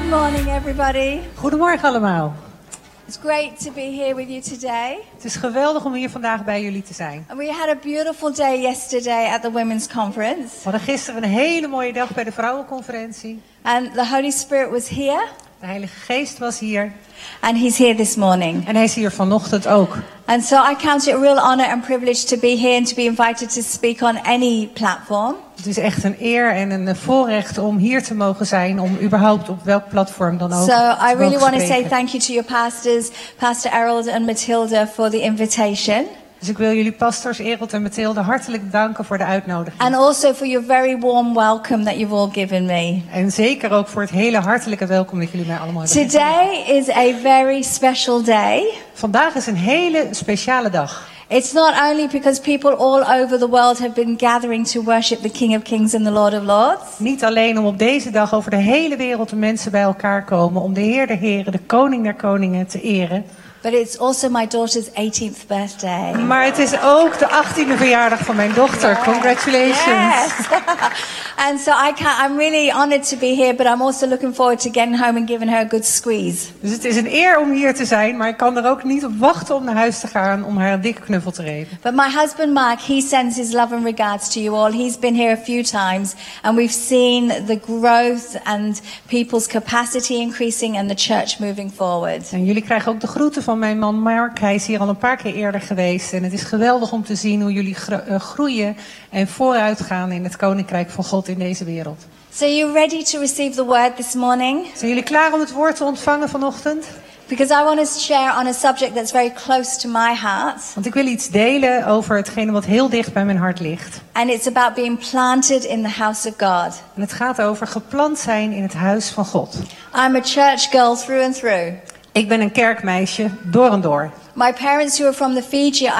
morning, everybody. Goedemorgen allemaal. It's great to be here with you today. Het is geweldig om hier vandaag bij jullie te zijn. And we had a beautiful day yesterday at the Women's Conference. We hadden gisteren een hele mooie dag bij de vrouwenconferentie. And the Holy Spirit was here. De Heilige Geest was hier. And He's here this morning. En hij is hier vanochtend ook. And so I count it a real honor and privilege to be here and to be invited to speak on any platform. Het is echt een eer en een voorrecht om hier te mogen zijn, om überhaupt op welk platform dan ook So I really want to say spreken. thank you to your pastors, Pastor Errol and Matilda, for the invitation. Dus ik wil jullie pastors Errol en Mathilde hartelijk danken voor de uitnodiging. And also for your very warm welcome that you've all given me. En zeker ook voor het hele hartelijke welkom dat jullie mij allemaal hebben gegeven. Today is a very special day. Vandaag is een hele speciale dag. It's not only because people all over the world have been gathering to worship the King of Kings and the Lord of Lords. Niet alleen om op deze dag over de hele wereld de mensen bij elkaar komen om de Heer der Heren, de Koning der Koningen te eren. But it's also my daughter's 18th birthday. Maar het is ook de 18e verjaardag van mijn dochter. Congratulations. Yes. And so I'm really honored to be here, but I'm also looking forward to getting home and giving her a good squeeze. Dus het is een eer om hier te zijn, maar ik kan er ook niet op wachten om naar huis te gaan om haar een dikke knuffel te geven. But my husband Mark, he sends his love and regards to you all. He's been here a few times and we've seen the growth and people's capacity increasing and the church moving forward. En jullie krijgen ook de groeten van mijn man Mark. Hij is hier al een paar keer eerder geweest en het is geweldig om te zien hoe jullie groeien en vooruit gaan in het Koninkrijk van God in deze wereld. So you ready to receive the word this morning? Zijn jullie klaar om het woord te ontvangen vanochtend? Because I want to share on a subject that's very close to my heart. Want ik wil iets delen over hetgene wat heel dicht bij mijn hart ligt. And it's about being planted in the house of God. En het gaat over geplant zijn in het huis van God. I'm a church girl through and through. Ik ben een kerkmeisje door en door. My parents, who are from the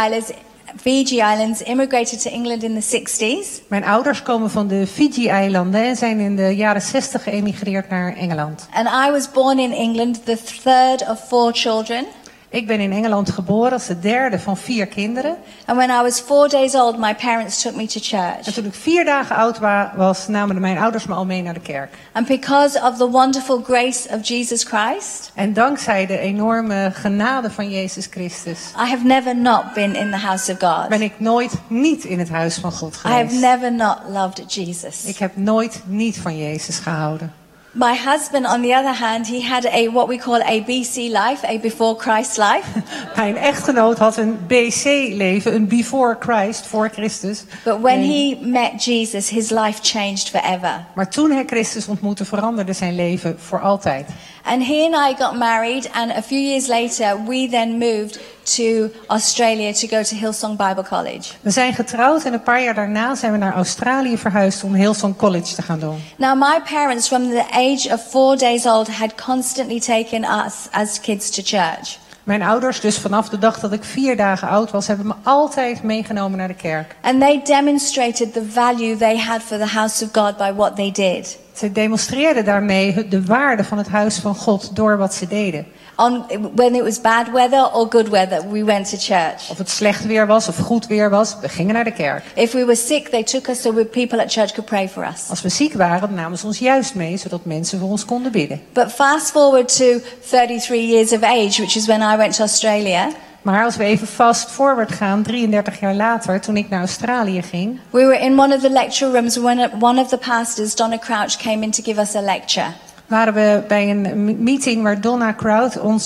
Fiji Islands, immigrated to England in the 60s. Mijn ouders komen van de Fiji-eilanden en zijn in de jaren 60 geëmigreerd naar Engeland. And I was born in England, the third of 4 children. Ik ben in Engeland geboren als de derde van 4 kinderen. And when I was 4 days old, my parents took me to church. En toen ik 4 dagen oud was, namen mijn ouders me al mee naar de kerk. And because of the wonderful grace of Jesus Christ, En dankzij de enorme genade van Jezus Christus I have never not been in the house of God. ben ik nooit niet in het huis van God I have geweest. never not loved Jesus. Ik heb nooit niet van Jezus gehouden. My husband, on the other hand, he had what we call a BC life, a before Christ life. Mijn echtgenoot had een BC-leven, een before Christ, voor Christus. But when he met Jesus, his life changed forever. Maar toen hij Christus ontmoette, veranderde zijn leven voor altijd. And he and I got married, and a few years later, we then moved to Australia to go to Hillsong Bible College. We zijn getrouwd en een paar jaar daarna zijn we naar Australië verhuisd om Hillsong College te gaan doen. Now, my parents, from the age of 4 days old, had constantly taken us as kids to church. Mijn ouders, dus vanaf de dag dat ik 4 dagen oud was, hebben me altijd meegenomen naar de kerk. And they demonstrated the value they had for the house of God by what they did. Ze demonstreerden daarmee de waarde van het huis van God door wat ze deden. When it was bad weather or good weather, we went to church. Of het slecht weer was of goed weer was, we gingen naar de kerk. If we were sick, they took us so people at church could pray for us. Als we ziek waren, namen ze ons juist mee, zodat mensen voor ons konden bidden. But fast forward to 33 years of age, which is when I went to Australia. Maar als we even fast forward gaan, 33 jaar later, toen ik naar Australië ging. We were in one of the lecture rooms when one of the pastors, Donna Crouch, came in to give us a lecture. Waren we bij een meeting waar Donna Crouch ons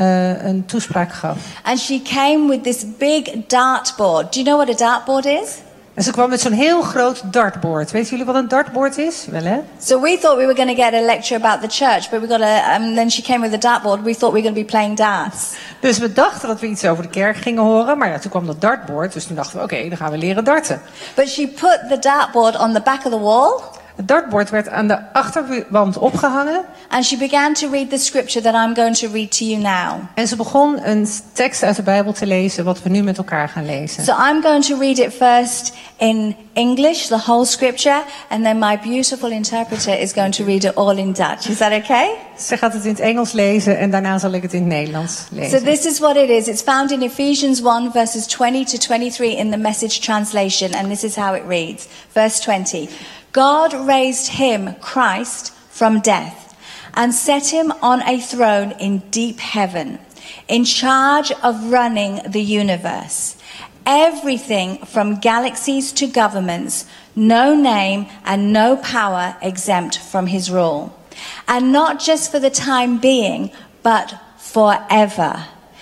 een toespraak gaf. And she came with this big dartboard. Do you know what a dartboard is? En ze kwam met zo'n heel groot dartboard. Weten jullie wat een dartboard is? Wel hè? So we thought we were going to get a lecture about the church, but we got then she came with a dartboard. We thought we were going to be playing darts. Dus we dachten dat we iets over de kerk gingen horen, maar ja, toen kwam dat dartboard. Dus toen dachten we, oké, dan gaan we leren darten. But she put the dartboard on the back of the wall. Het dartboard werd aan de achterwand opgehangen. And she began to read the scripture that I'm going to read to you now. En ze begon een tekst uit de Bijbel te lezen, wat we nu met elkaar gaan lezen. So I'm going to read it first in English, the whole scripture, and then my beautiful interpreter is going to read it all in Dutch. Is that okay? Ze gaat het in het Engels lezen en daarna zal ik het in het Nederlands lezen. So this is what it is. It's found in Ephesians 1 verses 20 to 23 in the Message translation, and this is how it reads. Verse 20. God raised him, Christ, from death and set him on a throne in deep heaven, in charge of running the universe. Everything from galaxies to governments, no name and no power exempt from his rule. And not just for the time being, but forever.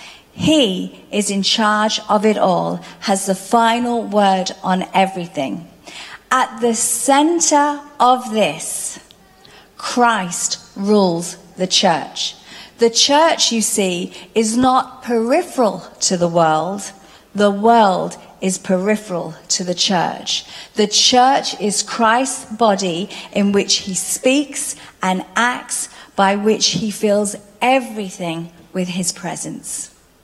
He is in charge of it all, has the final word on everything. At the center of this, Christ rules the church. The church, you see, is not peripheral to the world. The world is peripheral to the church. The church is Christ's body in which he speaks and acts, by which he fills everything with his presence.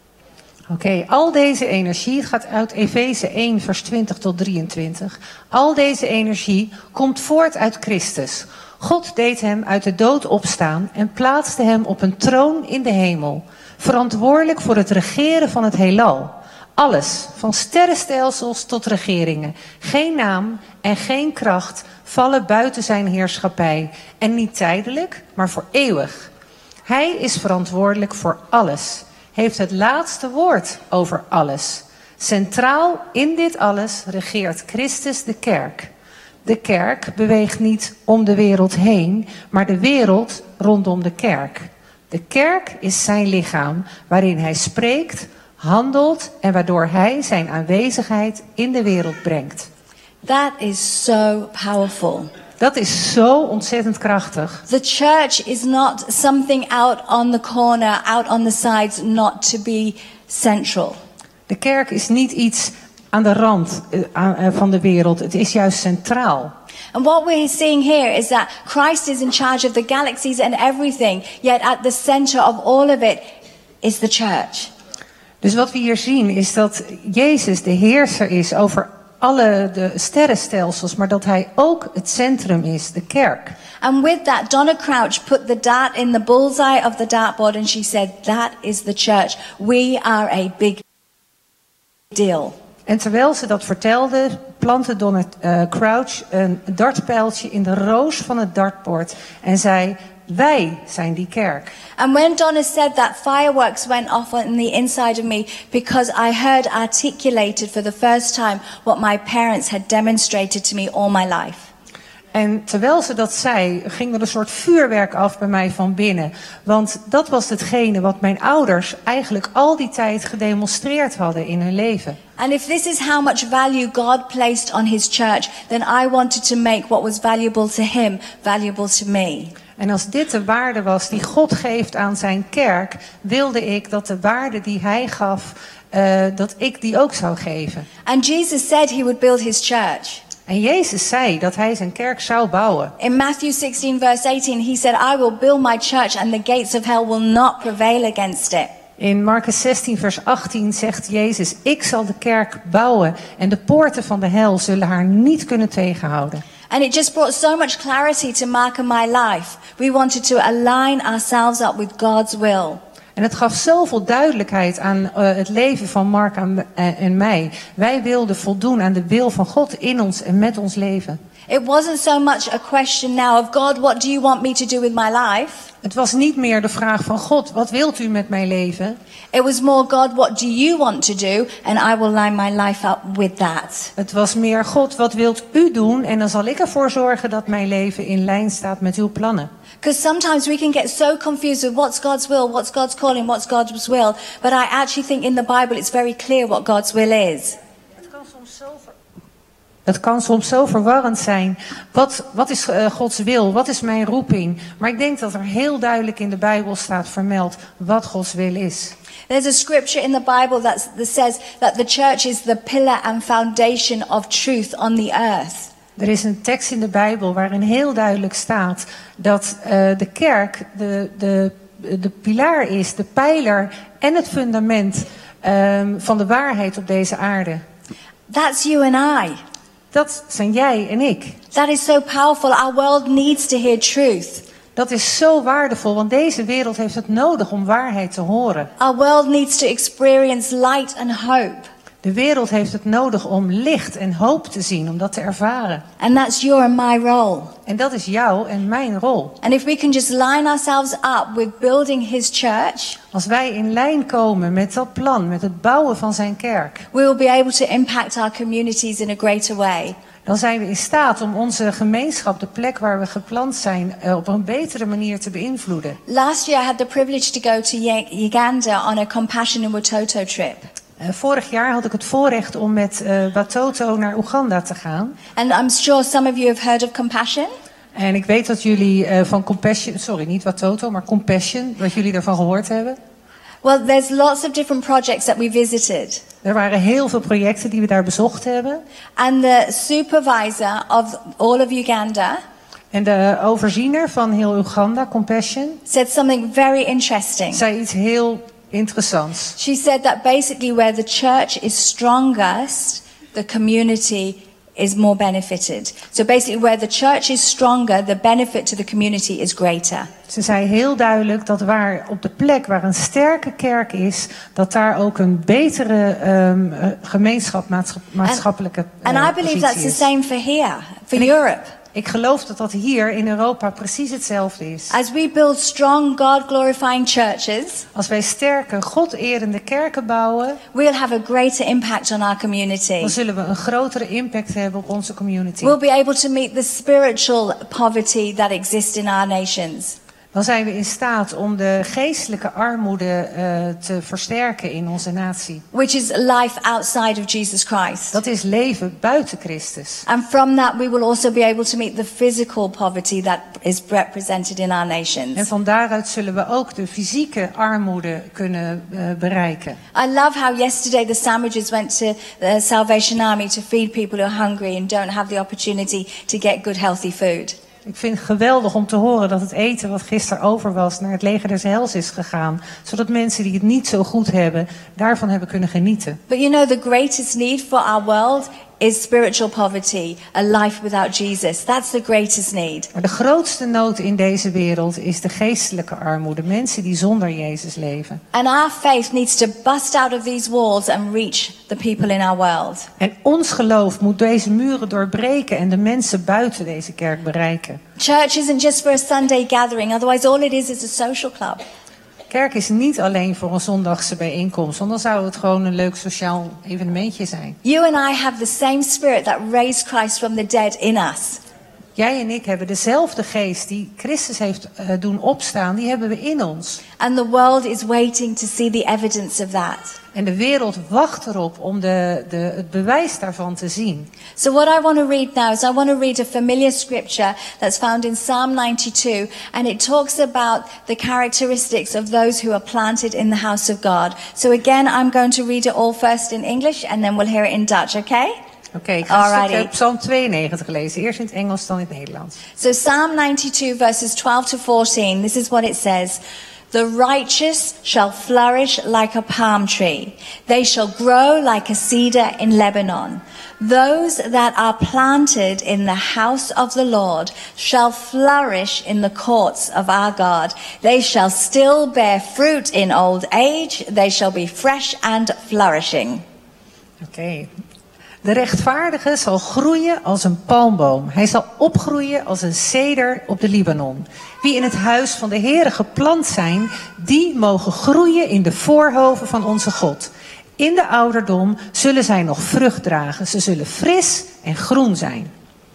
Oké, al deze energie, het gaat uit Efeze 1 vers 20 tot 23. Al deze energie komt voort uit Christus. God deed hem uit de dood opstaan en plaatste hem op een troon in de hemel. Verantwoordelijk voor het regeren van het heelal. Alles, van sterrenstelsels tot regeringen. Geen naam en geen kracht vallen buiten zijn heerschappij. En niet tijdelijk, maar voor eeuwig. Hij is verantwoordelijk voor alles. Heeft het laatste woord over alles. Centraal in dit alles regeert Christus de kerk. De kerk beweegt niet om de wereld heen, maar de wereld rondom de kerk. De kerk is zijn lichaam, waarin hij spreekt, handelt en waardoor hij zijn aanwezigheid in de wereld brengt. That is so powerful. Dat is zo ontzettend krachtig. The church is not something out on the corner, out on the sides, not to be central. De kerk is niet iets aan de rand van de wereld. Het is juist centraal. And what we're seeing here is that Christ is in charge of the galaxies and everything, yet at the center of all of it is the church. Dus wat we hier zien is dat Jezus de heerser is over alle de sterrenstelsels, maar dat hij ook het centrum is, de kerk. And with that, Donna Crouch put the dart in the bullseye of the dartboard and she said, that is the church. We are a big deal. En terwijl ze dat vertelde, plantte Donna Crouch een dartpijltje in de roos van het dartbord en zei, wij zijn die kerk. And when Donna said that, fireworks went off on the inside of me because I heard articulated for the first time what my parents had demonstrated to me all my life. En terwijl ze dat zei, ging er een soort vuurwerk af bij mij van binnen. Want dat was hetgene wat mijn ouders eigenlijk al die tijd gedemonstreerd hadden in hun leven. And if this is how much value God placed on his church, then I wanted to make what was valuable to him valuable to me. En als dit de waarde was die God geeft aan zijn kerk, wilde ik dat de waarde die hij gaf, dat ik die ook zou geven. And Jesus said he would build his church. En Jezus zei dat hij zijn kerk zou bouwen. In Matthew 16 verse 18, he said, I will build my church and the gates of hell will not prevail against it. In Marcus 16 vers 18 zegt Jezus, ik zal de kerk bouwen en de poorten van de hel zullen haar niet kunnen tegenhouden. And it just brought so much clarity to Mark and my life. We wanted to align ourselves up with God's will. En het gaf zoveel duidelijkheid aan het leven van Mark en mij. Wij wilden voldoen aan de wil van God in ons en met ons leven. It wasn't so much a question now of God, what do you want me to do with my life? Het was niet meer de vraag van God, wat wilt u met mijn leven? It was more, God, what do you want to do? And I will line my life up with that. Het was meer, God, wat wilt u doen? En dan zal ik ervoor zorgen dat mijn leven in lijn staat met uw plannen. Because sometimes we can get so confused with what's God's will, what's God's calling, what's God's will. But I actually think in the Bible it's very clear what God's will is. Het kan soms zo verwarrend zijn. Wat is Gods wil? Wat is mijn roeping? Maar ik denk dat er heel duidelijk in de Bijbel staat vermeld wat Gods wil is. There's a scripture in the Bible that says that the church is the pillar and foundation of truth on the earth. Er is een tekst in de Bijbel waarin heel duidelijk staat dat de kerk de pilaar is, de pijler en het fundament van de waarheid op deze aarde. That's you and I. Dat zijn jij en ik. That is so powerful. Our world needs to hear truth. Dat is zo waardevol, want deze wereld heeft het nodig om waarheid te horen. Our world needs to experience light and hope. De wereld heeft het nodig om licht en hoop te zien, om dat te ervaren. And that's your and my role. En dat is jouw en mijn rol. And if we can just line ourselves up with building his church, Als wij in lijn komen met dat plan, met het bouwen van zijn kerk, we will be able to impact our communities in a greater way. dan zijn we in staat om onze gemeenschap, de plek waar we geplant zijn, op een betere manier te beïnvloeden. Last year I had the privilege to go to Uganda on a Compassion in Watoto trip. Vorig jaar had ik het voorrecht om met Watoto naar Oeganda te gaan. And I'm sure some of you have heard of Compassion. En ik weet dat jullie van Compassion, sorry, niet Watoto, maar Compassion, dat jullie daarvan gehoord hebben. Well, there's lots of different projects that we visited. Er waren heel veel projecten die we daar bezocht hebben. And the supervisor of all of Uganda En de overziener van heel Oeganda, Compassion, said something very interesting. zei iets heel interessants. She said that basically where the church is strongest, the community is more benefited. So basically where the church is stronger, the benefit to the community is greater. Ze zei heel duidelijk dat waar op de plek waar een sterke kerk is, dat daar ook een betere maatschappelijke And I believe that's the same for here, for Europe. Ik geloof dat dat hier in Europa precies hetzelfde is. As we build strong, God-glorifying churches, Als wij sterke, God-erende kerken bouwen, we'll have a greater impact on our community. dan zullen we een grotere impact hebben op onze community. We'll be able to meet the spiritual poverty that exists in our nations. Dan zijn we in staat om de geestelijke armoede te versterken in onze natie. Which is life outside of Jesus Christ. Dat is leven buiten Christus. And from that we will also be able to meet the physical poverty that is represented in our nations. En van daaruit zullen we ook de fysieke armoede kunnen bereiken. I love how yesterday the sandwiches went to the Salvation Army to feed people who are hungry and don't have the opportunity to get good healthy food. Ik vind het geweldig om te horen dat het eten wat gisteren over was naar het leger des Heils is gegaan. Zodat mensen die het niet zo goed hebben, daarvan hebben kunnen genieten. But you know, the greatest need for our world is spiritual poverty, a life without Jesus. That's the greatest need. Maar de grootste nood in deze wereld is de geestelijke armoede. Mensen die zonder Jezus leven. And our faith needs to bust out of these walls and reach the people in our world. En ons geloof moet deze muren doorbreken en de mensen buiten deze kerk bereiken. Church isn't just for a Sunday gathering, otherwise all it is a social club. Kerk is niet alleen voor een zondagse bijeenkomst, want dan zou het gewoon een leuk sociaal evenementje zijn. You and I have the same spirit that raised Christ from the dead in us. Jij en ik hebben dezelfde geest die Christus heeft doen opstaan, die hebben we in ons. And the world is waiting to see the evidence of that. En de wereld wacht erop om het bewijs daarvan te zien. So what I want to read now is I want to read a familiar scripture that's found in Psalm 92, and it talks about the characteristics of those who are planted in the house of God. So again, I'm going to read it all first in English and then we'll hear it in Dutch, okay? Oké, ik ga een stukje Psalm 92 lezen. Eerst in het Engels, dan in het Nederlands. So Psalm 92 verses 12 to 14, this is what it says. The righteous shall flourish like a palm tree. They shall grow like a cedar in Lebanon. Those that are planted in the house of the Lord shall flourish in the courts of our God. They shall still bear fruit in old age. They shall be fresh and flourishing. Oké. De rechtvaardige zal groeien als een palmboom. Hij zal opgroeien als een ceder op de Libanon. Wie in het huis van de Heere geplant zijn, die mogen groeien in de voorhoven van onze God. In de ouderdom zullen zij nog vrucht dragen. Ze zullen fris en groen zijn.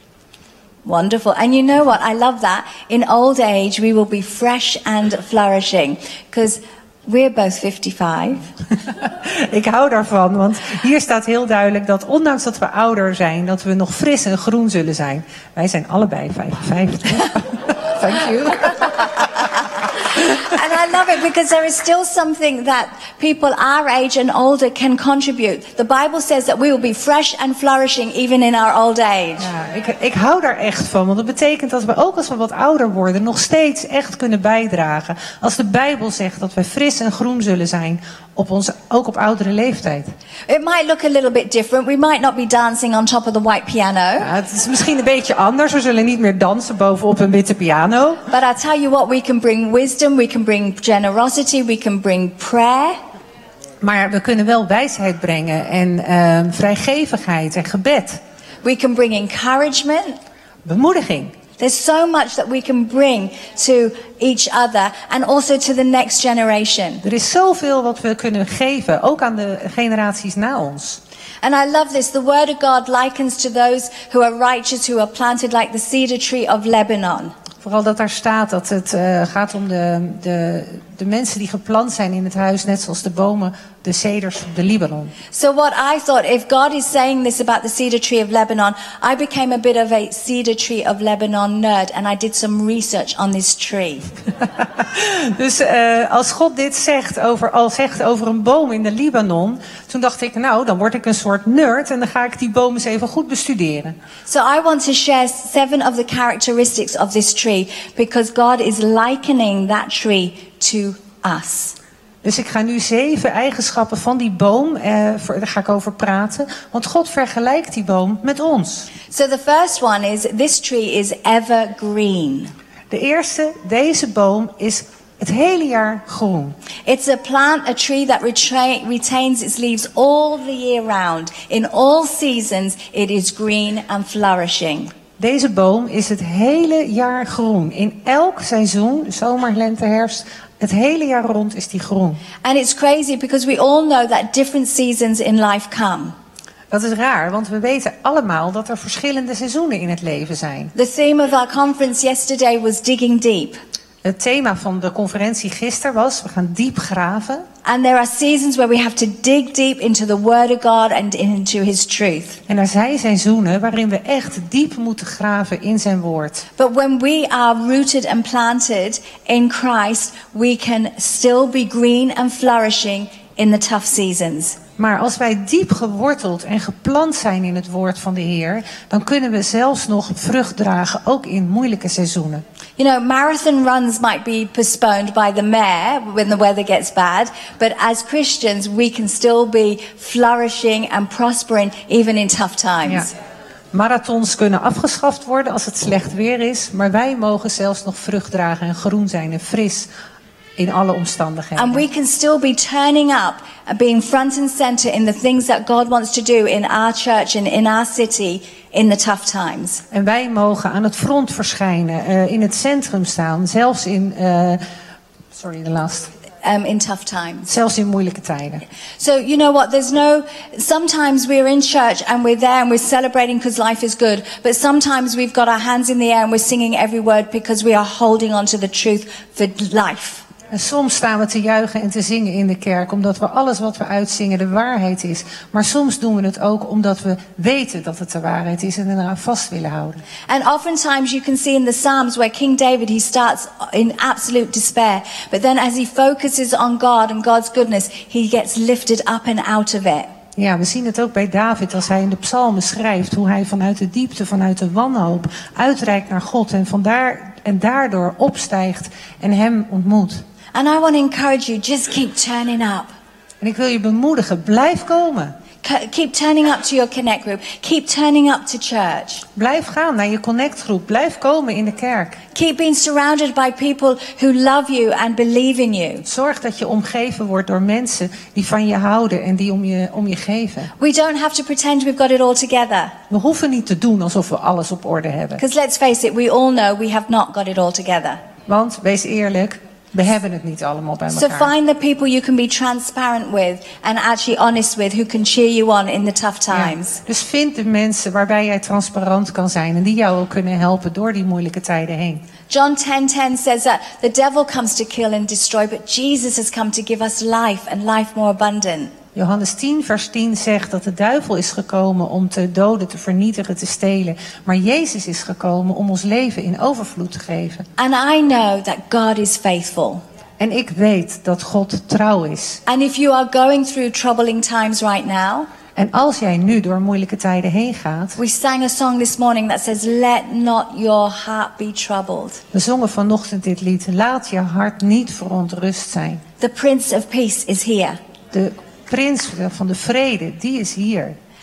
Wonderful. And you know what? I love that. In old age we will be fresh and flourishing. Because we're both 55. Ik hou daarvan, want hier staat heel duidelijk dat ondanks dat we ouder zijn, dat we nog fris en groen zullen zijn. Wij zijn allebei 55. Thank you. And I love it because there is still something that people our age and older can contribute. The Bible says that we will be fresh and flourishing even in our old age. Ja, ik hou daar echt van, want dat betekent dat we ook als we wat ouder worden nog steeds echt kunnen bijdragen. Als de Bijbel zegt dat we fris en groen zullen zijn, ook op oudere leeftijd. It might look a little bit different. We might not be dancing on top of the white piano. Ja, het is misschien een beetje anders. We zullen niet meer dansen bovenop een witte piano. But I tell you what, we can bring wisdom, we can bring generosity, we can bring prayer. Maar we kunnen wel wijsheid brengen en vrijgevigheid en gebed. We can bring encouragement. Bemoediging. There's so much that we can bring to each other and also to the next generation. Er is zoveel wat we kunnen geven, ook aan de generaties na ons. And I love this. The word of God likens to those who are righteous, who are planted like the cedar tree of Lebanon. Vooral dat daar staat dat het gaat om de mensen die geplant zijn in het huis, net zoals de bomen, de ceders van de Libanon. So what I thought, if God is saying this about the cedar tree of Lebanon, I became a bit of a cedar tree of Lebanon nerd and I did some research on this tree. Dus als God dit zegt over een boom in de Libanon, toen dacht ik, nou, dan word ik een soort nerd en dan ga ik die boom eens even goed bestuderen. So I want to share 7 of the characteristics of this tree because God is likening that tree to us. Dus ik ga nu 7 eigenschappen van die boom, daar ga ik over praten. Want God vergelijkt die boom met ons. So the first one is, this tree is evergreen. De eerste, deze boom is het hele jaar groen. It's a tree that retains its leaves all the year round. In all seasons it is green and flourishing. Deze boom is het hele jaar groen. In elk seizoen, zomer, lente, herfst, het hele jaar rond is die groen. And it's crazy because we all know that different seasons in life come. Dat is raar, want we weten allemaal dat er verschillende seizoenen in het leven zijn. The theme of our conference yesterday was digging deep. Het thema van de conferentie gisteren was, we gaan diep graven. And there are seasons where we have to dig deep into the Word of God and into His truth. En er zijn seizoenen waarin we echt diep moeten graven in zijn woord. But when we are rooted and planted in Christ, we can still be green and flourishing in the tough seasons. Maar als wij diep geworteld en geplant zijn in het woord van de Heer, dan kunnen we zelfs nog vrucht dragen, ook in moeilijke seizoenen. You know, marathon runs might be postponed by the mayor when the weather gets bad, but as Christians we can still be flourishing and prospering even in tough times. Ja. Marathons kunnen afgeschaft worden als het slecht weer is, maar wij mogen zelfs nog vrucht dragen en groen zijn en fris in alle omstandigheden. And we can still be turning up and being front and center in the things that God wants to do in our church and in our city in the tough times. En wij mogen aan het front verschijnen, in het centrum staan, zelfs in In tough times. Zelfs in moeilijke tijden. So you know what, sometimes we're in church and we're there and we're celebrating because life is good, but sometimes we've got our hands in the air and we're singing every word because we are holding on to the truth for life. En soms staan we te juichen en te zingen in de kerk, omdat we alles wat we uitzingen de waarheid is. Maar soms doen we het ook omdat we weten dat het de waarheid is en eraan vast willen houden. And oftentimes you can see in the Psalms where King David, he starts in absolute despair, but then as he focuses on God and God's goodness, he gets lifted up and out of it. Ja, we zien het ook bij David als hij in de psalmen schrijft, hoe hij vanuit de diepte, vanuit de wanhoop uitreikt naar God en daardoor opstijgt en hem ontmoet. And I want to encourage you, just keep turning up. En ik wil je bemoedigen, blijf komen. Keep turning up to your connect group. Keep turning up to church. Blijf gaan naar je connectgroep. Blijf komen in de kerk. Keep being surrounded by people who love you and believe in you. Zorg dat je omgeven wordt door mensen die van je houden en die om je geven. We don't have to pretend we've got it all together. We hoeven niet te doen alsof we alles op orde hebben. Because let's face it, we all know we have not got it all together. Want, wees eerlijk, we hebben het niet allemaal bij elkaar. So find the people you can be transparent with and actually honest with, who can cheer you on in the tough times. Ja, dus vind de mensen waarbij jij transparant kan zijn en die jou ook kunnen helpen door die moeilijke tijden heen. John 10:10 says that the devil comes to kill and destroy, but Jesus has come to give us life and life more abundant. Johannes 10 vers 10 zegt dat de duivel is gekomen om te doden, te vernietigen, te stelen. Maar Jezus is gekomen om ons leven in overvloed te geven. And I know that God is faithful. En ik weet dat God trouw is. And if you are going through troubling times right now, en als jij nu door moeilijke tijden heen gaat. We sang a song this morning that says, let not your heart be troubled. We zongen vanochtend dit lied. Laat je hart niet verontrust zijn. The Prince of Peace is here. De prins van de vrede, die is hier.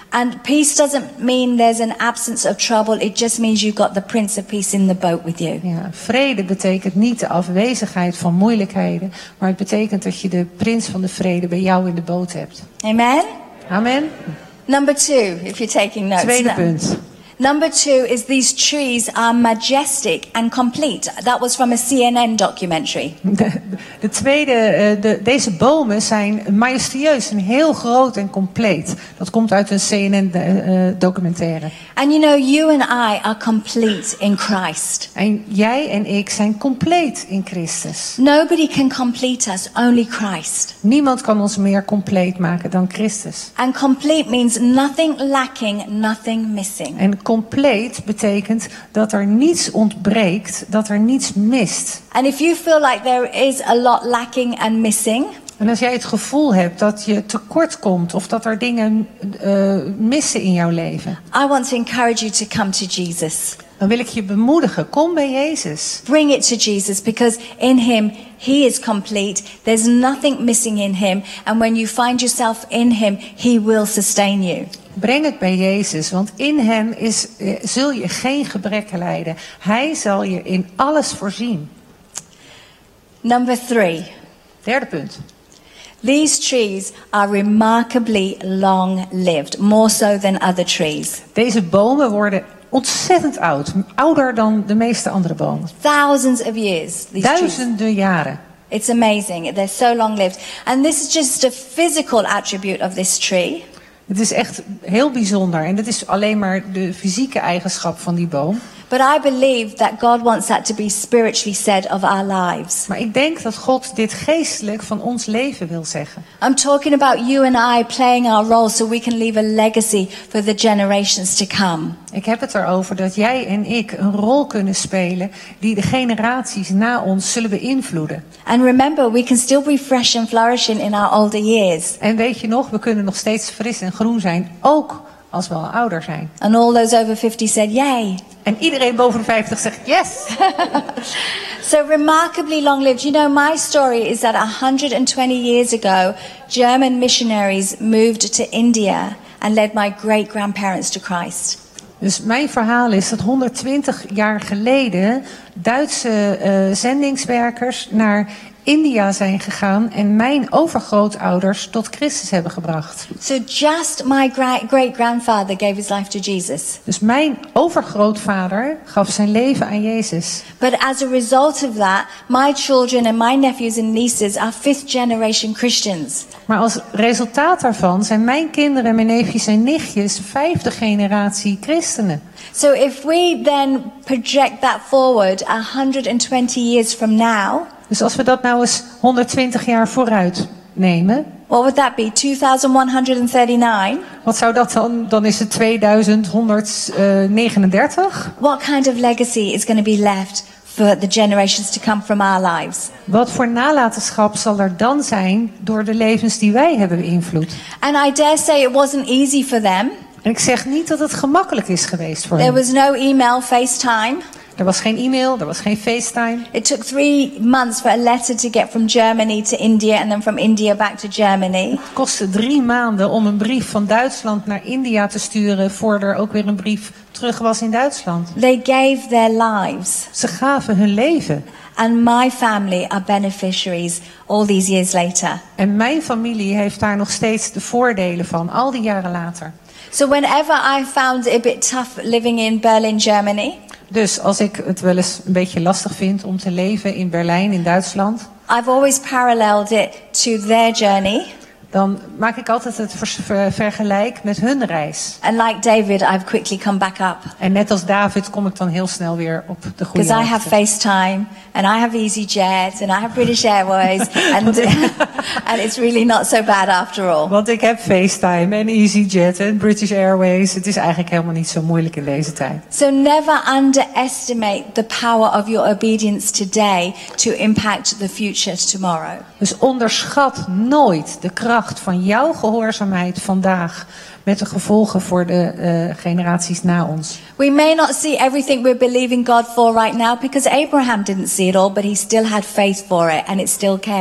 And peace doesn't mean there's an absence of trouble. It just means you've got the Prince of Peace in the boat with you. Ja, vrede betekent niet de afwezigheid van moeilijkheden, maar het betekent dat je de prins van de vrede bij jou in de boot hebt. Amen? Amen. Number 2, if you're taking notes. Tweede punt. Number 2 is these trees are majestic and complete. That was from a CNN documentary. De tweede, deze bomen zijn majestueus en heel groot en compleet. Dat komt uit een CNN-documentaire. And you know, you and I are complete in Christ. En jij en ik zijn compleet in Christus. Nobody can complete us, only Christ. Niemand kan ons meer compleet maken dan Christus. And complete means nothing lacking, nothing missing. En compleet betekent dat er niets ontbreekt, dat er niets mist. And if you feel like there is a lot lacking and missing, En als jij het gevoel hebt dat je tekort komt of dat er dingen missen in jouw leven, I want to encourage you to come to Jesus. dan wil ik je bemoedigen. Kom bij Jezus. Bring it to Jesus, because in him, he is complete. There's nothing missing in him. And when you find yourself in him, he will sustain you. Breng het bij Jezus, want in hem zul je geen gebreken lijden. Hij zal je in alles voorzien. Number 3. Derde punt. These trees are remarkably long-lived, more so than other trees. Deze bomen worden ontzettend oud. Ouder dan de meeste andere bomen. Thousands of years, these trees. Duizenden jaren. It's amazing. They're so long-lived. And this is just a physical attribute of this tree. Het is echt heel bijzonder. En dat is alleen maar de fysieke eigenschap van die boom. But I believe that God wants that to be spiritually said of our lives. Maar ik denk dat God dit geestelijk van ons leven wil zeggen. I'm talking about you and I playing our role so we can leave a legacy for the generations to come. Ik heb het erover dat jij en ik een rol kunnen spelen die de generaties na ons zullen beïnvloeden. And remember, we can still be fresh and flourishing in our older years. En weet je nog, we kunnen nog steeds fris en groen zijn, ook als we al ouder zijn. And all those over 50 said, yay. En iedereen boven de 50 zegt yes. So remarkably long-lived. You know, my story is that 120 years ago, German missionaries moved to India and led my great-grandparents to Christ. Dus mijn verhaal is dat 120 jaar geleden Duitse zendingswerkers naar India zijn gegaan en mijn overgrootouders tot Christus hebben gebracht. So just my great-grandfather gave his life to Jesus. Dus mijn overgrootvader gaf zijn leven aan Jezus. But as a result of that, my children and my nephews and nieces are 5th generation Christians. Maar als resultaat daarvan zijn mijn kinderen, mijn neefjes en nichtjes 5e generatie christenen. So if we then project that forward 120 years from now, dus als we dat nou eens 120 jaar vooruit nemen. what would that be? 2139? Wat zou dat dan? Dan is het 2139. What kind of legacy is going to be left for the generations to come from our lives? Wat voor nalatenschap zal er dan zijn door de levens die wij hebben beïnvloed? And I dare say it wasn't easy for them. En ik zeg niet dat het gemakkelijk is geweest voor There hen. was no email, FaceTime. Er was geen e-mail, er was geen FaceTime. It took 3 months for a letter to get from Germany to India and then from India back to Germany. Het kostte 3 maanden om een brief van Duitsland naar India te sturen voor er ook weer een brief terug was in Duitsland. They gave their lives. Ze gaven hun leven. And my family are beneficiaries all these years later. En mijn familie heeft daar nog steeds de voordelen van, al die jaren later. So whenever I found it a bit tough living in Berlin, Germany, Dus als ik het wel eens een beetje lastig vind om te leven in Berlijn, in Duitsland, I've always paralleled it to their journey. dan maak ik altijd het vergelijk met hun reis. And like David, I've quickly come back up. En net als David kom ik dan heel snel weer op de goede Because I have hoogte. FaceTime, and I have EasyJet, and I have British Airways, and it's really not so bad after all. Want ik heb FaceTime en EasyJet en British Airways. Het is eigenlijk helemaal niet zo moeilijk in deze tijd. So never underestimate the power of your obedience today to impact the future tomorrow. Dus onderschat nooit de kracht van jouw gehoorzaamheid vandaag met de gevolgen voor de generaties na ons. We may not see everything we're believing God for right now because Abraham didn't see it all, but he still had faith for it and it still came.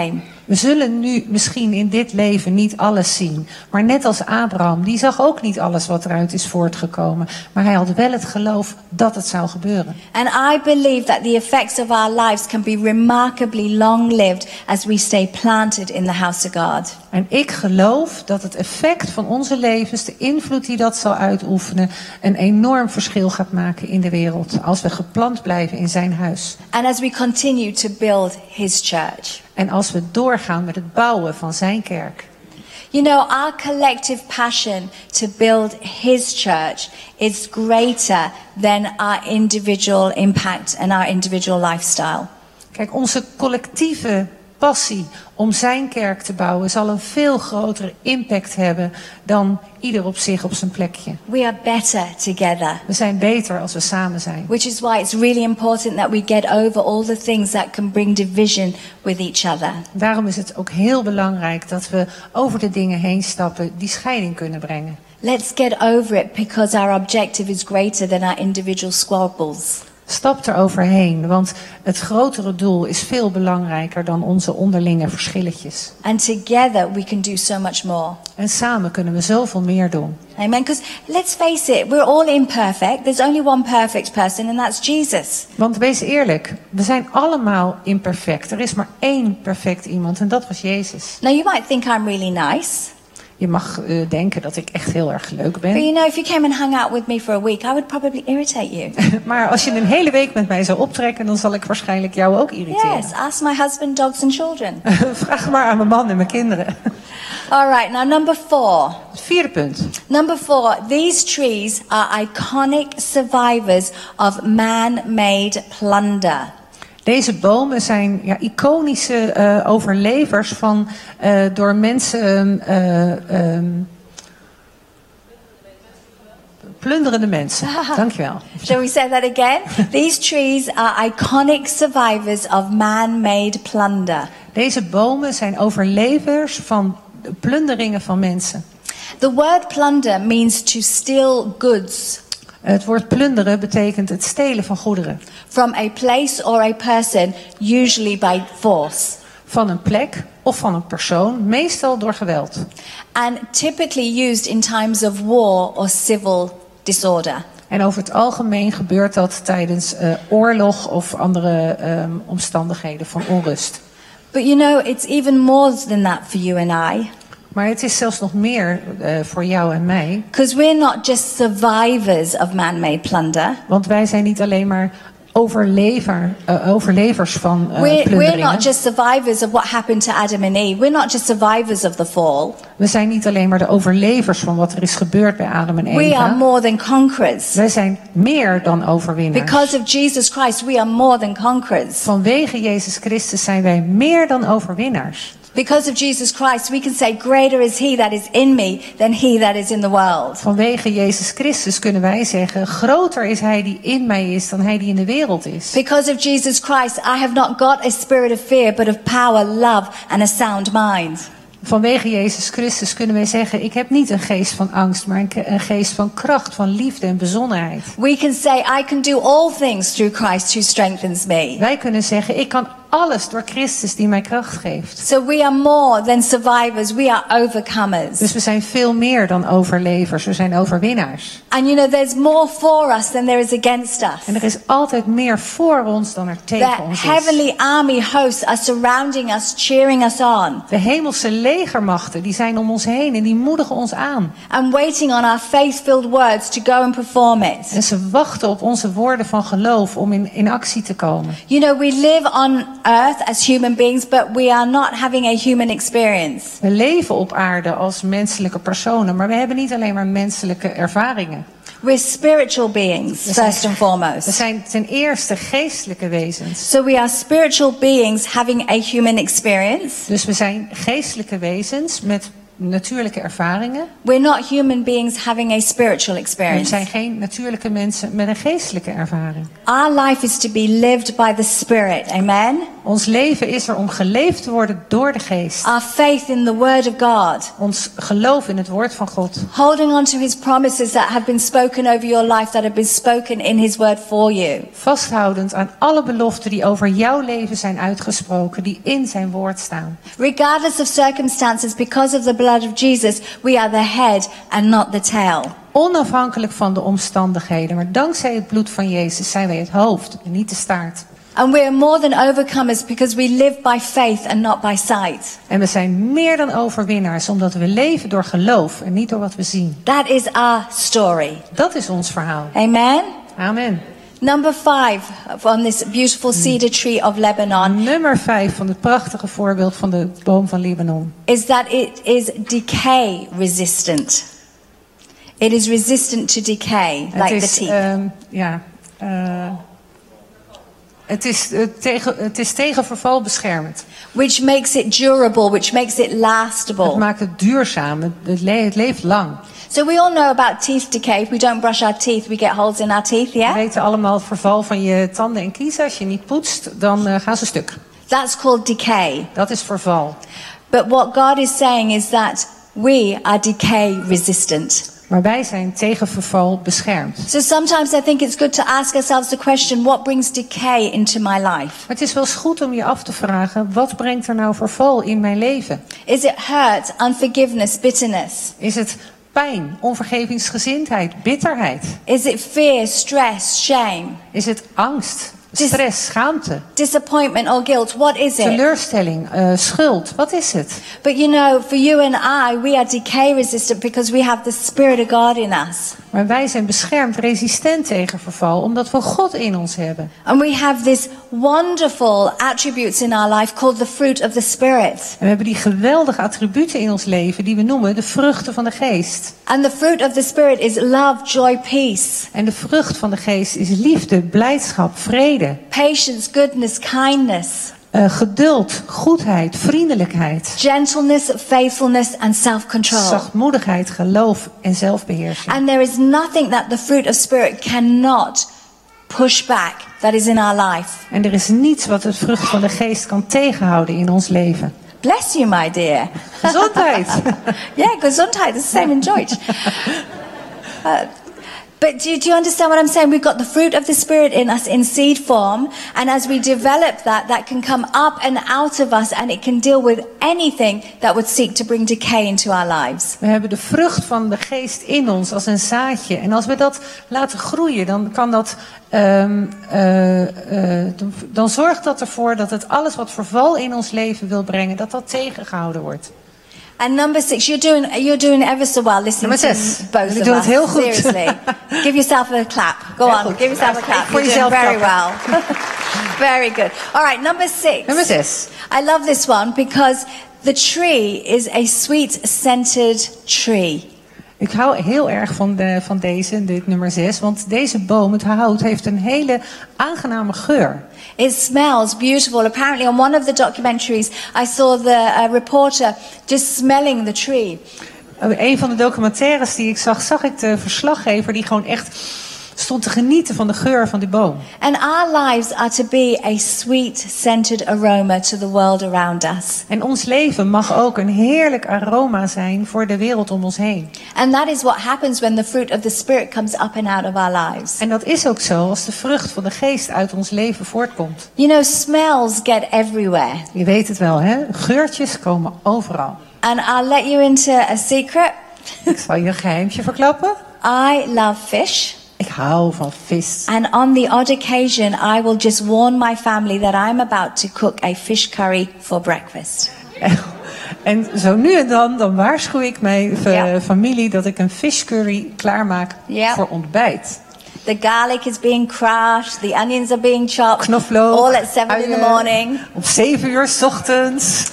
We zullen nu misschien in dit leven niet alles zien. Maar net als Abraham, die zag ook niet alles wat eruit is voortgekomen. Maar hij had wel het geloof dat het zou gebeuren. And I believe that the effects of our lives can be remarkably long-lived as we stay planted in the house of God. En ik geloof dat het effect van onze levens, de invloed die dat zal uitoefenen, een enorm verschil gaat maken in de wereld. Als we geplant blijven in zijn huis. And as we continue to build his church. En als we doorgaan met het bouwen van zijn kerk. You know, our collective passion to build his church is greater than our individual impact and our individual lifestyle. Kijk, onze collectieve passie om zijn kerk te bouwen zal een veel grotere impact hebben dan ieder op zich op zijn plekje. We are better together. We zijn beter als we samen zijn. Which is why it's really important that we get over all the things that can bring division with each other. Daarom is het ook heel belangrijk dat we over de dingen heen stappen die scheiding kunnen brengen. Let's get over it because our objective is greater than our individual squabbles. Stap eroverheen, want het grotere doel is veel belangrijker dan onze onderlinge verschilletjes. And together we can do so much more. En samen kunnen we zoveel meer doen. Amen. Because let's face it, we're all imperfect. There's only one perfect person and that's Jesus. Want wees eerlijk, we zijn allemaal imperfect. Er is maar één perfect iemand en dat was Jezus. Now you might think I'm really nice. Je mag denken dat ik echt heel erg leuk But ben. you know, if you came and hung out with me for a week, I would probably irritate you. Maar als je een hele week met mij zou optrekken, dan zal ik waarschijnlijk jou ook irriteren. Yes, ask my husband, dogs and children. Vraag maar aan mijn man en mijn kinderen. All right, now number 4. Het vierde punt. Number 4, these trees are iconic survivors of man-made plunder. Deze bomen zijn iconische overlevers van door mensen plunderende mensen. Dankjewel. Shall we say that again? These trees are iconic survivors of man-made plunder. Deze bomen zijn overlevers van plunderingen van mensen. The word plunder means to steal goods. Het woord plunderen betekent het stelen van goederen. From a place or a person, usually by force. Van een plek of van een persoon, meestal door geweld. And typically used in times of war or civil disorder. En over het algemeen gebeurt dat tijdens oorlog of andere omstandigheden van onrust. But you know, it's even more than that for you and I. Maar het is zelfs nog meer voor jou en mij. Because we're not just survivors of man-made plunder. Want wij zijn niet alleen maar overlevers van We're plunderingen. not just survivors of what happened to Adam and Eve. We're not just survivors of the fall. We zijn niet alleen maar de overlevers van wat er is gebeurd bij Adam en We are Eva. more than conquerors. Wij zijn meer dan overwinnaars. Because of Jesus Christ, we are more than conquerors. Vanwege Jezus Christus zijn wij meer dan overwinnaars. Because of Jesus Christ, we can say, greater is he that is in me than he that is in the world. Vanwege Jezus Christus kunnen wij zeggen, groter is hij die in mij is dan hij die in de wereld is. Because of Jesus Christ, I have not got a spirit of fear, but of power, love and a sound mind. Vanwege Jezus Christus kunnen wij zeggen, ik heb niet een geest van angst, maar een geest van kracht, van liefde en bezonnenheid. We can say, I can do all things through Christ who strengthens me. Wij kunnen zeggen, ik kan alles door Christus die mij kracht geeft. So we are more than survivors, we are overcomers. Dus we zijn veel meer dan overlevers, we zijn overwinnaars. And you know, there's more for us than there is against us. En er is altijd meer voor ons dan er tegen The ons is. heavenly army hosts are surrounding us, cheering us on. De hemelse legermachten die zijn om ons heen en die moedigen ons aan. And waiting on our faith-filled words to go and perform it. En ze wachten op onze woorden van geloof om in actie te komen. You know, we live on earth as human beings, but we are not having a human experience. We leven op aarde als menselijke personen, maar we hebben niet alleen maar menselijke ervaringen. We're spiritual beings, first and We foremost. zijn ten eerste geestelijke wezens. So we are spiritual beings having a human experience. Dus we zijn geestelijke wezens met natuurlijke ervaringen. We're not human beings having a spiritual We experience. zijn geen natuurlijke mensen met een geestelijke ervaring. Our life is to be lived by the Spirit. Amen? Ons leven is er om geleefd te worden door de geest. Our faith in the Word of God. Ons geloof in het woord van God. Holding on to His promises that have been spoken over your life, that have been spoken in His Word for you. Vasthoudend aan alle beloften die over jouw leven zijn uitgesproken, die in zijn woord staan. Regardless of circumstances, because of the blood of Jesus, we are the head and not the tail. Onafhankelijk van de omstandigheden, maar dankzij het bloed van Jezus zijn wij het hoofd en niet de staart. And we are more than overcomers because we live by faith and not by sight. En we zijn meer dan overwinnaars, omdat we leven door geloof en niet door wat we zien. That is our story. Dat is ons verhaal. Amen? Amen. Number 5 on this beautiful cedar tree of Lebanon Nummer 5 van het prachtige voorbeeld van de boom van Libanon. is that it is decay resistant. It is resistant to decay, like the teeth. Het is tegen verval beschermend. Which makes it durable, which makes it Het lastable. maakt het duurzaam. Het leeft lang. So we all know about teeth decay. If we don't brush our teeth, we get holes in our teeth, We yeah? weten allemaal het verval van je tanden en kiezen. Als je niet poetst, dan gaan ze stuk. That's called decay. Dat is verval. But what God is saying is that we are decay resistant. Maar wij zijn tegen verval beschermd. So sometimes I think it's good to ask ourselves the question, what brings decay into my life? Maar het is wel eens goed om je af te vragen, wat brengt er nou verval in mijn leven? Is it hurt, unforgiveness, bitterness? Is het pijn, onvergevingsgezindheid, bitterheid? Is it fear, stress, shame, Is het angst, stress, schaamte, disappointment or guilt? What is it? teleurstelling, schuld? Wat is het? But you know, for you and I, we are decay resistant because we have the Spirit of God in us. Maar wij zijn beschermd, resistent tegen verval, omdat we God in ons hebben. And we have this wonderful attributes in our life called the fruit of the Spirit. En we hebben die geweldige attributen in ons leven die we noemen de vruchten van de geest. And the fruit of the Spirit is love, joy, peace, En de vrucht van de geest is liefde, blijdschap, vrede, patience, goodness, kindness, geduld, goedheid, vriendelijkheid, gentleness, faithfulness, and self-control. zachtmoedigheid, geloof en zelfbeheersing. And there is nothing that the fruit of Spirit cannot push back that is in our life. En er is niets wat het vrucht van de geest kan tegenhouden in ons leven. Bless you, my dear. Gezondheid. Yeah, Gesundheit is the same in Deutsch. But do you understand what I'm saying? We've got the fruit of the Spirit in us in seed form. And as we develop that, that can come up and out of us. And it can deal with anything that would seek to bring decay into our lives. We hebben de vrucht van de geest in ons als een zaadje. En als we dat laten groeien, dan kan dat, dan zorgt dat ervoor dat het alles wat verval in ons leven wil brengen, dat dat tegengehouden wordt. And number 6, you're doing ever so well listening Nummer to 6. both Jullie of doen us. het heel goed. Seriously. Give yourself a clap. Go Heel on, goed. give yourself a clap. Voor You're doing jezelf very klappen. well. Very good. All right, number 6. Nummer 6. I love this one because the tree is a sweet-scented tree. Ik hou heel erg van dit nummer 6, want deze boom, het hout, heeft een hele aangename geur. It smells beautiful. Apparently on one of the documentaries I saw the reporter just smelling the tree. Een van de documentaires die ik zag ik de verslaggever die gewoon echt stond te genieten van de geur van die boom. And our lives are to be a sweet-scented aroma to the world around us. En ons leven mag ook een heerlijk aroma zijn voor de wereld om ons heen. And that is what happens when the fruit of the Spirit comes up and out of our lives. En dat is ook zo als de vrucht van de geest uit ons leven voortkomt. You know, smells get everywhere. Je weet het wel, hè? Geurtjes komen overal. And I'll let you into a secret. Ik zal je een geheimtje verklappen. I love fish. Ik hou van vis. And on the odd occasion, I will just warn my family that I'm about to cook a fish curry for breakfast. En zo nu en dan waarschuw ik mijn familie dat ik een fish curry klaarmaak voor ontbijt. The garlic is being crushed, the onions are being chopped. Knoflook, all at 7 in the morning. Om 7 uur 's ochtends.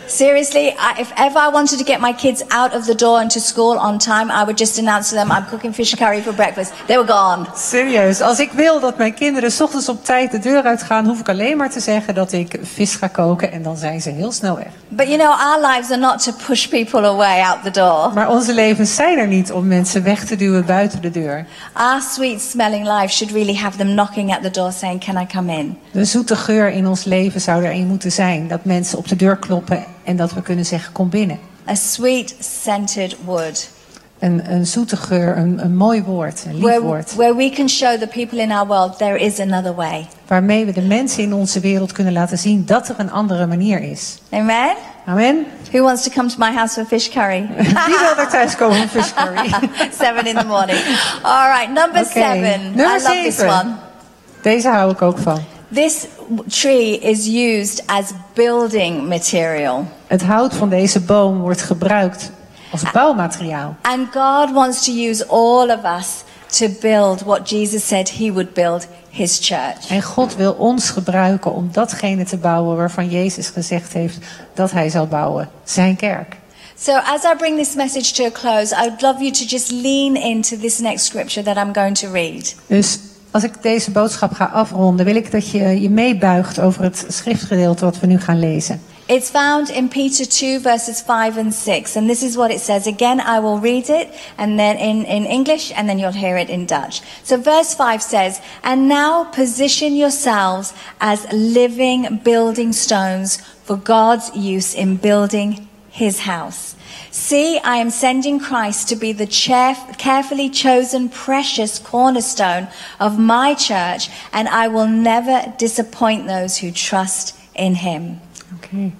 Seriously, if ever I wanted to get my kids out of the door and to school on time, I would just announce to them, I'm cooking fish curry for breakfast. They were gone. Serieus, als ik wil dat mijn kinderen 's ochtends op tijd de deur uitgaan, hoef ik alleen maar te zeggen dat ik vis ga koken en dan zijn ze heel snel weg. But you know, our lives are not to push people away out the door. Maar onze levens zijn er niet om mensen weg te duwen buiten de deur. Our sweet smelling life should really have them knocking at the door saying, can I come in? De zoete geur in ons leven zou erin moeten zijn. Dat mensen op de deur kloppen en dat we kunnen zeggen, kom binnen. A sweet scented wood. Een zoete geur, een mooi woord, een lief woord. Where we can show the people in our world there is another way. Waarmee we de mensen in onze wereld kunnen laten zien dat er een andere manier is. Amen? Amen. Who wants to come to my house for fish curry? Wie wil er thuis komen voor fish curry? 7 in the morning. All right, number 7. Nummer I love this 7. one. Deze hou ik ook van. This tree is used as building material. Het hout van deze boom wordt gebruikt als bouwmateriaal. And God wants to use all of us to build what Jesus said he would build, his church. En God wil ons gebruiken om datgene te bouwen waarvan Jezus gezegd heeft dat hij zal bouwen. Zijn kerk. So as I bring this message to a close, I would love you to just lean into this next scripture that I'm going to read. Dus als ik deze boodschap ga afronden, wil ik dat je je meebuigt over het schriftgedeelte wat we nu gaan lezen. It's found in Peter 2 verses 5 and 6. And this is what it says. Again, I will read it and then in English and then you'll hear it in Dutch. So verse 5 says, and now position yourselves as living building stones for God's use in building his house. See, I am sending Christ to be the carefully chosen precious cornerstone of my church, and I will never disappoint those who trust in him. Okay.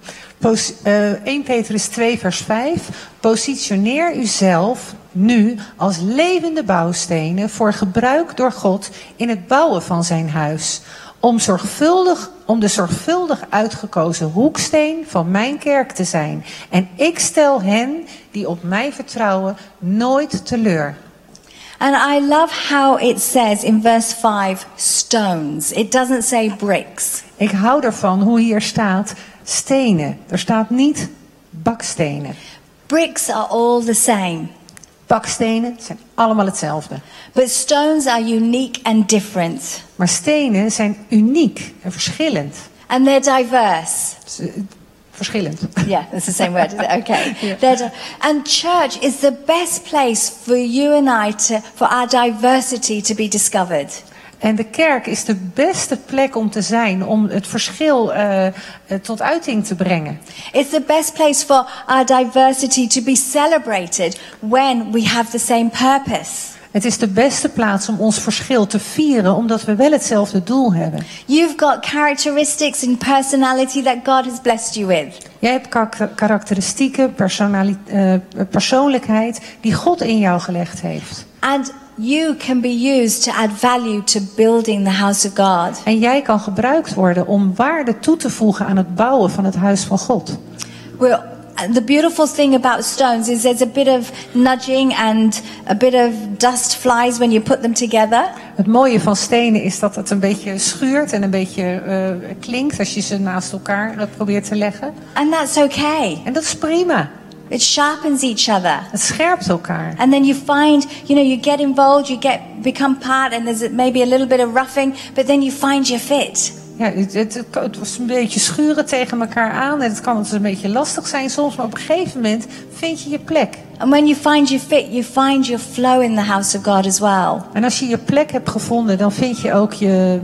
1 Petrus 2 vers 5. Positioneer uzelf nu als levende bouwstenen voor gebruik door God in het bouwen van zijn huis. Om de zorgvuldig uitgekozen hoeksteen van mijn kerk te zijn. En ik stel hen die op mij vertrouwen nooit teleur. And I love how it says in verse 5, stones. It doesn't say bricks. Ik hou ervan hoe hier staat stenen. Er staat niet bakstenen. Bricks are all the same. Bakstenen zijn allemaal hetzelfde. But stones are unique and different. Maar stenen zijn uniek en verschillend. And they're diverse. Verschillend. Yeah, that's the same word, is it? Okay. Yeah. And church is the best place for you and I for our diversity to be discovered. En de kerk is de beste plek om te zijn, om het verschil tot uiting te brengen. It's the best place for our diversity to be celebrated when we have the same purpose. Het is de beste plaats om ons verschil te vieren, omdat we wel hetzelfde doel hebben. You've got characteristics and personality that God has blessed you with. Jij hebt karakteristieken, persoonlijkheid die God in jou gelegd heeft. And you can be used to add value to building the house of God. En jij kan gebruikt worden om waarde toe te voegen aan het bouwen van het huis van God. Well, the beautiful thing about stones is there's a bit of nudging and a bit of dust flies when you put them together. Het mooie van stenen is dat het een beetje schuurt en een beetje klinkt als je ze naast elkaar probeert te leggen. And that's okay. En dat is prima. It sharpens each other. Het scherpt elkaar. And then you find, you get involved, become part, and there's maybe a little bit of roughing, but then you find your fit. Ja, het was een beetje schuren tegen elkaar aan. En het kan een beetje lastig zijn soms, maar op een gegeven moment vind je je plek. And when you find your fit, you find your flow in the house of God as well. En als je je plek hebt gevonden, dan vind je ook je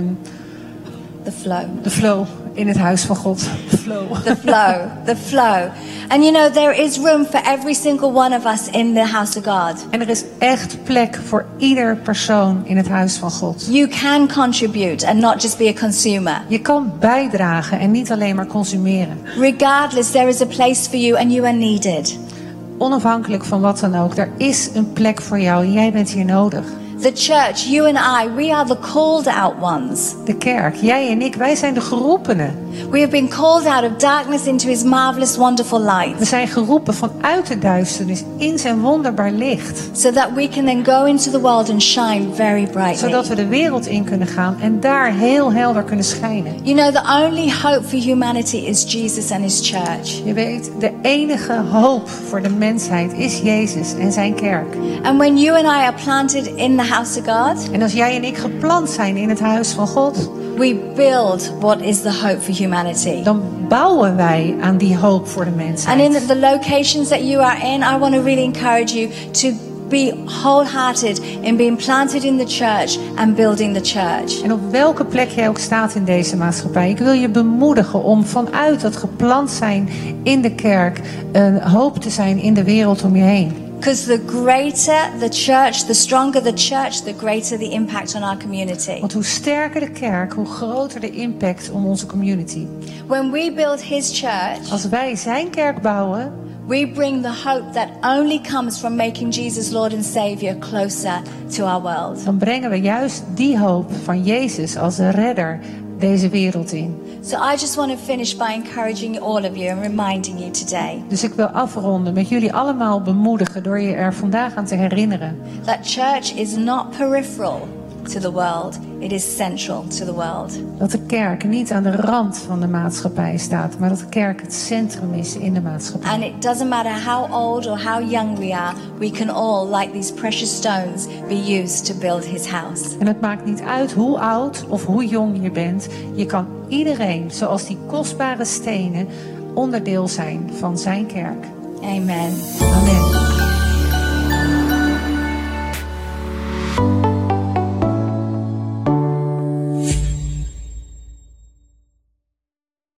the flow in het huis van God. The flow. And there is room for every single one of us in the house of God. En er is echt plek voor ieder persoon in het huis van God. You can contribute and not just be a consumer. Je kan bijdragen en niet alleen maar consumeren. Regardless, there is a place for you and you are needed. Onafhankelijk van wat dan ook, er is een plek voor jou en jij bent hier nodig. The church, you and I, we are the called out ones. De kerk, jij en ik, wij zijn de geroepenen. We have been called out of darkness into his marvelous, wonderful We light, zijn geroepen vanuit de duisternis in zijn wonderbaar licht. so that we can then go into the world and shine very brightly. Zodat we de wereld in kunnen gaan en daar heel helder kunnen schijnen. You know, the only hope for humanity is Jesus and his church. Je weet, de enige hoop voor de mensheid is Jezus en zijn kerk. And when you and I are planted in the house of God, En als jij en ik geplant zijn in het huis van God, we build what is the hope for humanity. dan bouwen wij aan die hoop voor de And mensheid. in the locations that you are in, I want to really encourage you to be wholehearted in being planted in the church and building the church. En op welke plek jij ook staat in deze maatschappij, ik wil je bemoedigen om vanuit dat geplant zijn in de kerk een hoop te zijn in de wereld om je heen. Because the greater the church, the stronger the church, the greater the impact on our community. Want hoe sterker de kerk, hoe groter de impact om onze community. When we build his church, Als wij zijn kerk bouwen, we bring the hope that only comes from making Jesus Lord and Savior closer to our world. dan brengen we juist die hoop van Jezus als de redder deze wereld in. So I just want to finish by encouraging all of you and reminding you today Dus ik wil afronden met jullie allemaal bemoedigen door je er vandaag aan te herinneren. that church is not peripheral to the world, it is central to the world. Dat de kerk niet aan de rand van de maatschappij staat, maar dat de kerk het centrum is in de maatschappij. And it doesn't matter how old or how young we are, we can all, like these precious stones, be used to build his house. En het maakt niet uit hoe oud of hoe jong je bent. Je kan iedereen, zoals die kostbare stenen, onderdeel zijn van zijn kerk. Amen. Amen.